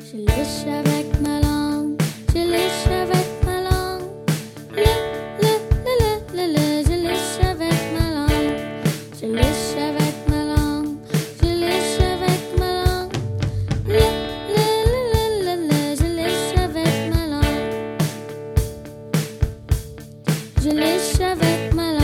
Je lèche avec ma langue, je lèche avec ma langue. Je lèche avec ma langue, je lèche avec ma langue, je lèche avec ma langue. Je lèche avec ma langue, je lèche avec ma langue.